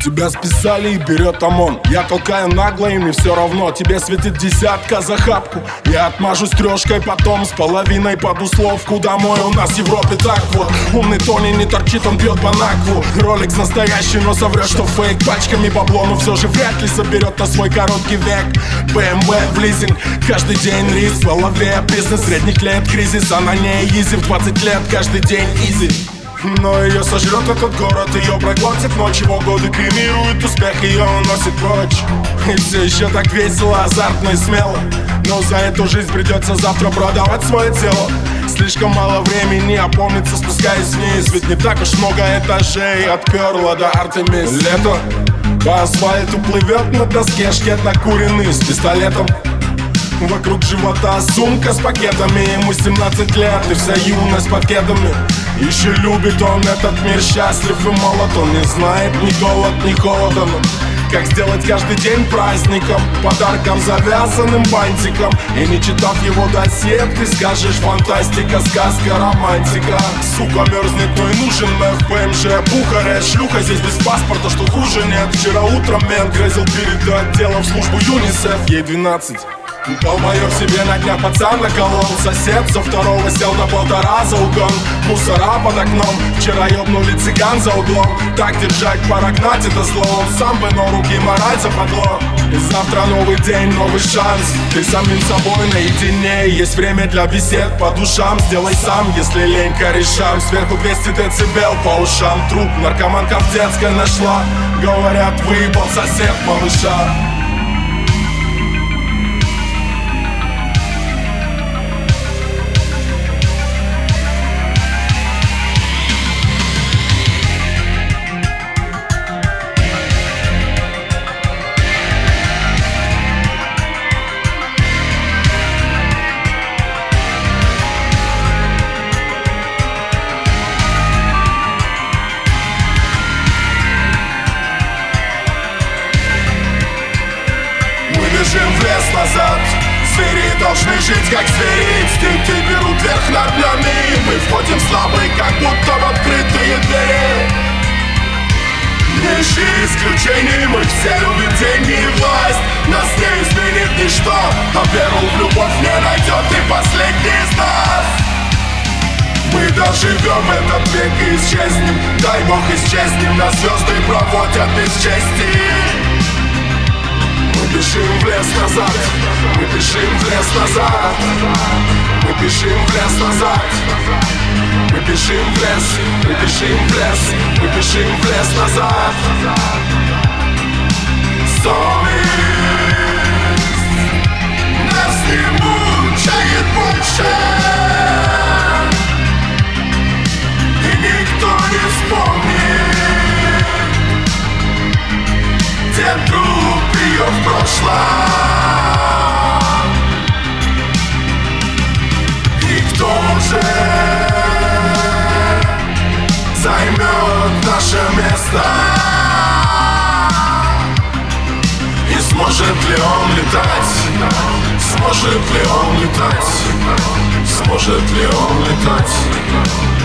Тебя списали и берет ОМОН. Я толкаю нагло, и мне все равно. Тебе светит десятка за хапку. Я отмажусь трешкой потом, с половиной под условку домой. У нас в Европе так вот. Умный Тони не торчит, он бьет по наклу. Ролекс настоящий, но соврет, что фейк. Пачками бабло, но все же вряд ли соберет на свой короткий век. BMW в лизинг, каждый день риск. В голове бизнес средних лет, кризис, а на ней изи. В 20 лет каждый день изи. Но ее сожрет этот город, ее проглотит ночь. Его годы кремирует успех, ее уносит прочь. И все еще так весело, азартно и смело. Но за эту жизнь придется завтра продавать свое тело. Слишком мало времени опомниться, спускаясь вниз. Ведь не так уж много этажей от Перла до Артемис. Лето по асфальту плывет на доске, шкет накуренный с пистолетом. Вокруг живота сумка с пакетами. Ему 17 лет и вся юность под кедами. Еще любит он этот мир, счастлив и молод. Он не знает ни голод, ни холода. Как сделать каждый день праздником, подарком, завязанным бантиком. И не читав его досье, ты скажешь: фантастика, сказка, романтика. Сука мерзнет, но и нужен мэр в ПМЖ. Бухаре, шлюха здесь без паспорта, что хуже нет. Вчера утром мент грозил передать дело в службу ЮНИСЕФ. Ей 12. Долбоёб себе на днях пацан наколол. Сосед со второго сел на 1,5 за угон. Мусора под окном, вчера ёбнули цыган за углом. Так держать, пора гнать это зло. Он сам бы, но руки мораль западло. И завтра новый день, новый шанс. Ты самим собой наедине. Есть время для бесед по душам. Сделай сам, если лень, корешам. Сверху 200 децибел по ушам. Труп наркоманка в детской нашла. Говорят, выебал сосед малыша. Бежим в лес назад. Звери должны жить как звери. Инстинкты берут верх над нами. Мы входим слабые, как будто в открытые двери. Не ищи исключений, мы все любим деньги и власть. Нас не изменит ничто, а веру в любовь не найдет и последний из нас. Мы доживем этот век и исчезнем. Дай Бог исчезнем, нас звезды проводят без чести. Мы бежим в лес назад. Мы бежим в лес назад. Мы бежим в лес назад. Мы бежим в лес. Мы бежим в лес. Мы бежим в лес назад. Совесть нас не мучает больше. И никто не вспомнит, где труп ее в прошлом. И кто же займет наше место? И сможет ли он летать? Сможет ли он летать? Сможет ли он летать?